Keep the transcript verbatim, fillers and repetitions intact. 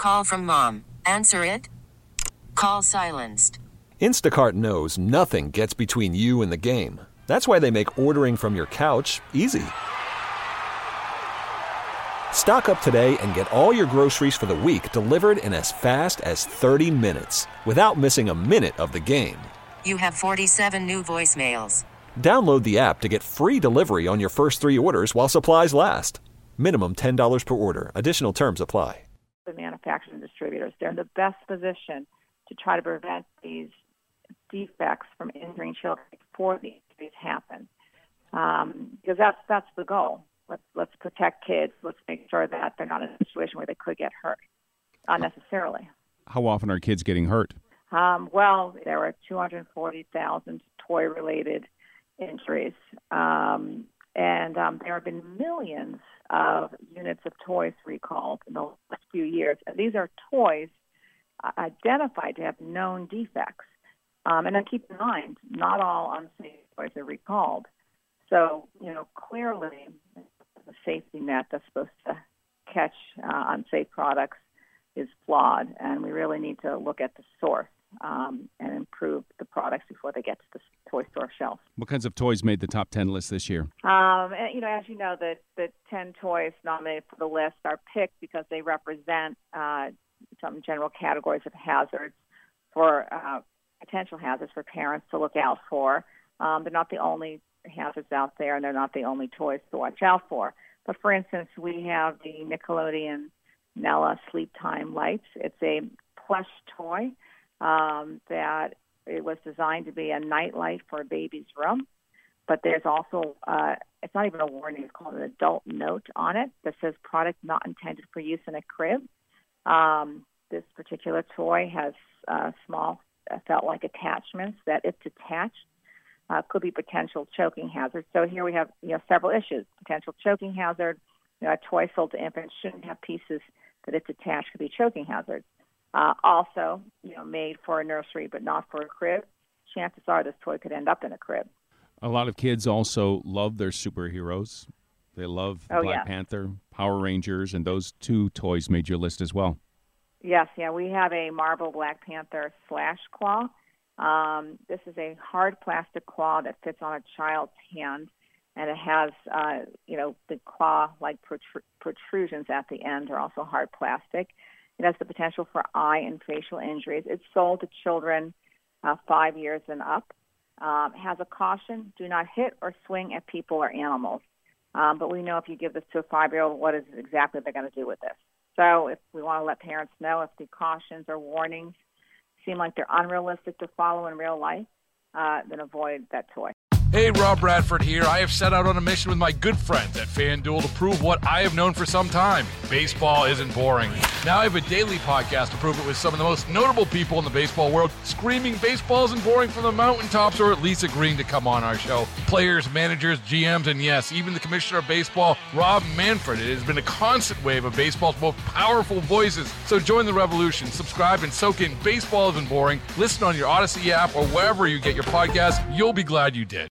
Call from mom. Answer it. Call silenced. Instacart knows nothing gets between you and the game. That's why they make ordering from your couch easy. Stock up today and get all your groceries for the week delivered in as fast as thirty minutes without missing a minute of the game. You have forty-seven new voicemails. Download the app to get free delivery on your first three orders while supplies last. Minimum ten dollars per order. Additional terms apply. The manufacturers and distributors, they're in the best position to try to prevent these defects from injuring children before the injuries happen. Um, because that's that's the goal. Let's let's protect kids. Let's make sure that they're not in a situation where they could get hurt unnecessarily. How often are kids getting hurt? Um, well, there were two hundred forty thousand toy-related injuries, um, and um, there have been millions of units of toys recalled in the last few years. And these are toys uh, identified to have known defects. Um, and then keep in mind, not all unsafe toys are recalled. So, you know, clearly the safety net that's supposed to catch uh, unsafe products is flawed, and we really need to look at the source um, and improve the products before they get to the toy store shelf. What kinds of toys made the top ten list this year? Um, and, you know, as you know, the, the ten toys nominated for the list are picked because they represent uh, some general categories of hazards for uh, potential hazards for parents to look out for. Um, they're not the only hazards out there, and they're not the only toys to watch out for. But for instance, we have the Nickelodeon Nella Sleep Time Lights. It's a plush toy um, that it was designed to be a nightlight for a baby's room. But there's also, uh, it's not even a warning, it's called an adult note on it that says product not intended for use in a crib. Um, this particular toy has uh, small, uh, felt-like attachments that, if detached, Uh, could be potential choking hazards. So here we have, you know, several issues. Potential choking hazard. You know, a toy sold to infants shouldn't have pieces that, if detached, could be choking hazards. Uh, also, you know, made for a nursery but not for a crib. Chances are this toy could end up in a crib. A lot of kids also love their superheroes. They love oh, Black yeah. Panther, Power Rangers, and those two toys made your list as well. Yes, yeah, we have a Marvel Black Panther Slash Claw. Um, this is a hard plastic claw that fits on a child's hand, and it has, uh, you know, the claw-like protr- protrusions at the end are also hard plastic. It has the potential for eye and facial injuries. It's sold to children uh, five years and up. Um, it has a caution: do not hit or swing at people or animals. Um, but we know if you give this to a five-year-old, what is exactly they're going to do with this. So if we want to let parents know if the cautions or warnings seem like they're unrealistic to follow in real life, uh, then avoid that toy. Hey, Rob Bradford here. I have set out on a mission with my good friends at FanDuel to prove what I have known for some time. Baseball isn't boring. Now I have a daily podcast to prove it with some of the most notable people in the baseball world screaming baseball isn't boring from the mountaintops, or at least agreeing to come on our show. Players, managers, G Ms, and yes, even the commissioner of baseball, Rob Manfred. It has been a constant wave of baseball's most powerful voices. So join the revolution. Subscribe and soak in Baseball Isn't Boring. Listen on your Odyssey app or wherever you get your podcasts. You'll be glad you did.